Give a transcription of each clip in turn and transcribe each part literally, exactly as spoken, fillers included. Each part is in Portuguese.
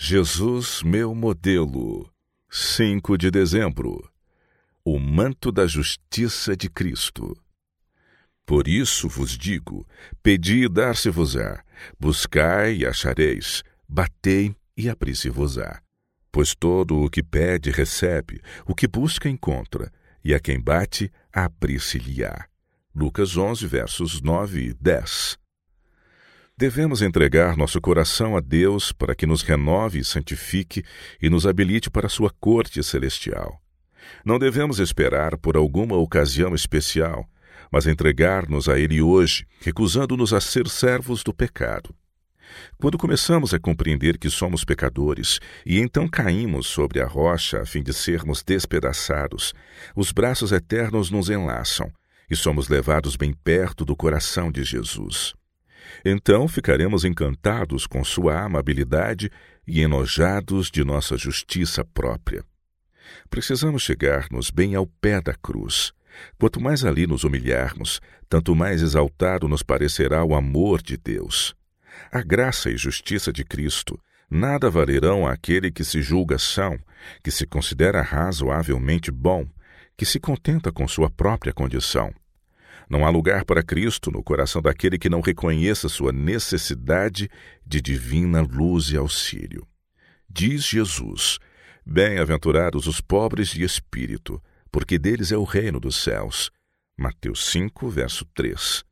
Jesus, meu modelo. cinco de dezembro. O manto da justiça de Cristo. Por isso vos digo, pedi e dar-se-vos-á, buscai e achareis, batei e abrir-se-vos-á. Pois todo o que pede recebe, o que busca encontra, e a quem bate, abrir-se-lhe-á. Lucas onze, versos nove e dez. Devemos entregar nosso coração a Deus para que nos renove e santifique e nos habilite para a sua corte celestial. Não devemos esperar por alguma ocasião especial, mas entregar-nos a Ele hoje, recusando-nos a ser servos do pecado. Quando começamos a compreender que somos pecadores e então caímos sobre a rocha a fim de sermos despedaçados, os braços eternos nos enlaçam e somos levados bem perto do coração de Jesus. Então ficaremos encantados com sua amabilidade e enojados de nossa justiça própria. Precisamos chegar-nos bem ao pé da cruz. Quanto mais ali nos humilharmos, tanto mais exaltado nos parecerá o amor de Deus. A graça e justiça de Cristo nada valerão àquele que se julga são, que se considera razoavelmente bom, que se contenta com sua própria condição. Não há lugar para Cristo no coração daquele que não reconheça sua necessidade de divina luz e auxílio. Diz Jesus: bem-aventurados os pobres de espírito, porque deles é o reino dos céus. Mateus cinco, verso três.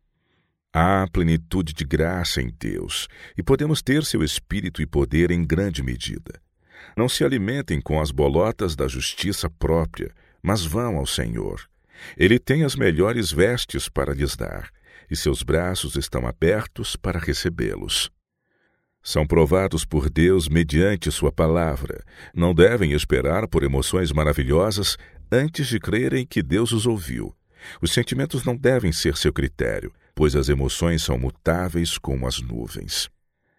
Há plenitude de graça em Deus, e podemos ter seu espírito e poder em grande medida. Não se alimentem com as bolotas da justiça própria, mas vão ao Senhor. Ele tem as melhores vestes para lhes dar, e seus braços estão abertos para recebê-los. São provados por Deus mediante sua palavra. Não devem esperar por emoções maravilhosas antes de crerem que Deus os ouviu. Os sentimentos não devem ser seu critério, pois as emoções são mutáveis como as nuvens.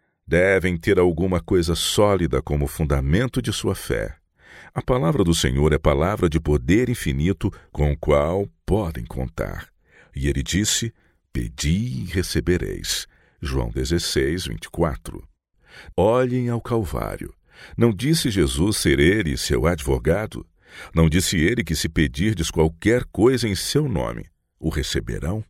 Devem ter alguma coisa sólida como fundamento de sua fé. A palavra do Senhor é palavra de poder infinito com o qual podem contar. E ele disse: pedi e recebereis. João dezesseis, vinte e quatro. Olhem ao Calvário. Não disse Jesus ser ele seu advogado? Não disse ele que se pedirdes qualquer coisa em seu nome, o receberão?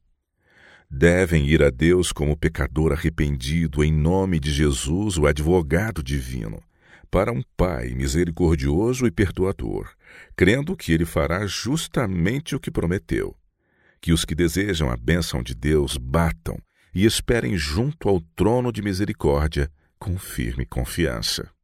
Devem ir a Deus como pecador arrependido em nome de Jesus, o advogado divino, para um Pai misericordioso e perdoador, crendo que Ele fará justamente o que prometeu. Que os que desejam a bênção de Deus batam e esperem junto ao trono de misericórdia com firme confiança.